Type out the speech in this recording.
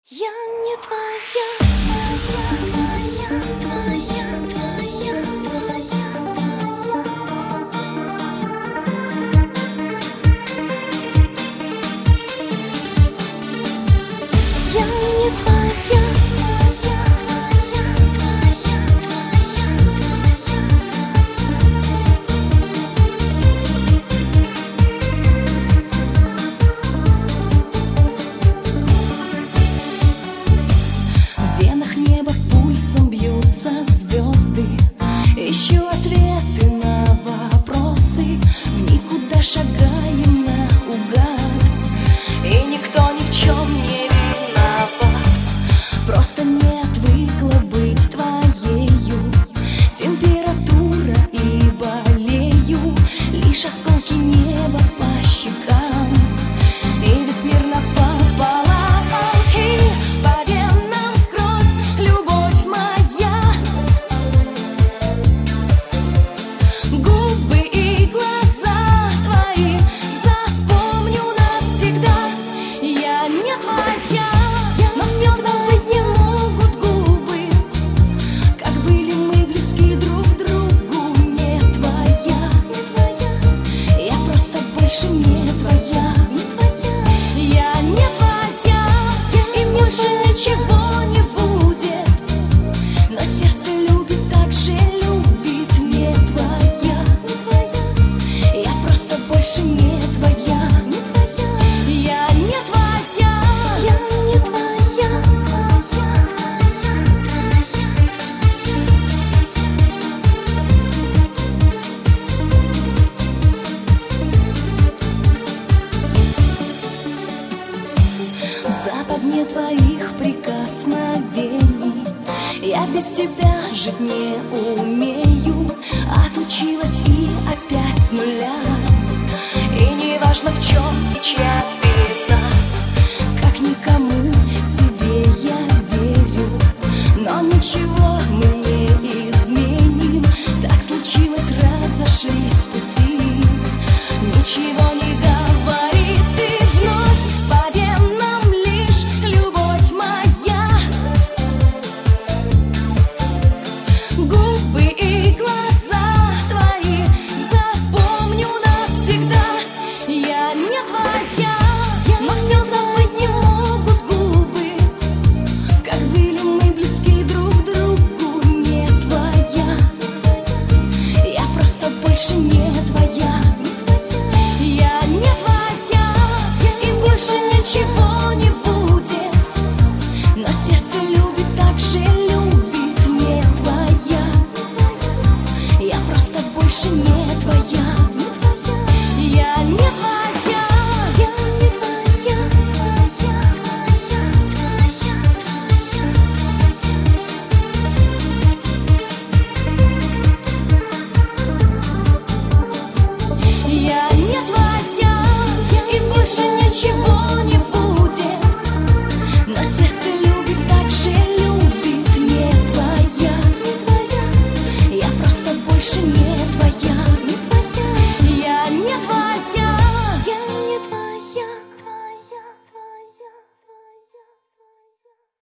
Я не твоя, твоя, твоя, твоя, твоя, я не твоя, твоя, твоя, в венах неба пульсом бьются звезды. Ищу ответы на вопросы, в никуда шагаем наугад, и никто ни в чем не виноват. Просто не отвыкла быть твоею, температура и болею, лишь осколки неба по щекам, и весь мир напополам. И по венам в кровь, любовь моя, губы и глаза твои запомню навсегда. Я не твоя, но все забыть не могут губы, как были мы близки друг к другу. Не твоя, не твоя, я просто больше не твоя, не твоя. Я не твоя, и больше ничего не будет, но сердце любит, так же любит. Не твоя, не твоя, я просто больше не твоя, не твоя. Я не твоя, я не твоя, в западне твоих прикосновений я без тебя жить не умею. Отучилась и опять с нуля, и не важно в чем и чья